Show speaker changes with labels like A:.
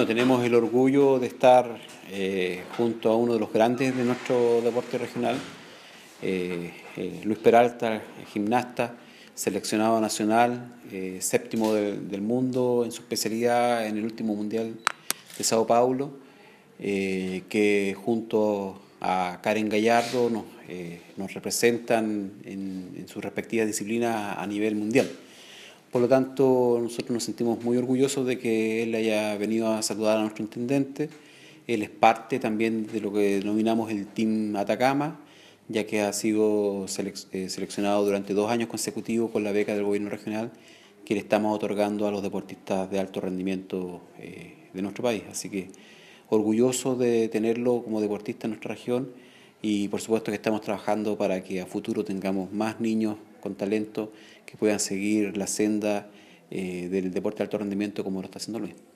A: Tenemos el orgullo de estar junto a uno de los grandes de nuestro deporte regional, Luis Peralta, gimnasta, seleccionado nacional, séptimo del mundo en su especialidad en el último Mundial de Sao Paulo, que junto a Karen Gallardo nos representan en sus respectivas disciplinas a nivel mundial. Por lo tanto, nosotros nos sentimos muy orgullosos de que él haya venido a saludar a nuestro intendente. Él es parte también de lo que denominamos el Team Atacama, ya que ha sido seleccionado durante 2 años consecutivos con la beca del gobierno regional que le estamos otorgando a los deportistas de alto rendimiento de nuestro país. Así que orgulloso de tenerlo como deportista en nuestra región y por supuesto que estamos trabajando para que a futuro tengamos más niños con talento que puedan seguir la senda del deporte de alto rendimiento como lo está haciendo Luis.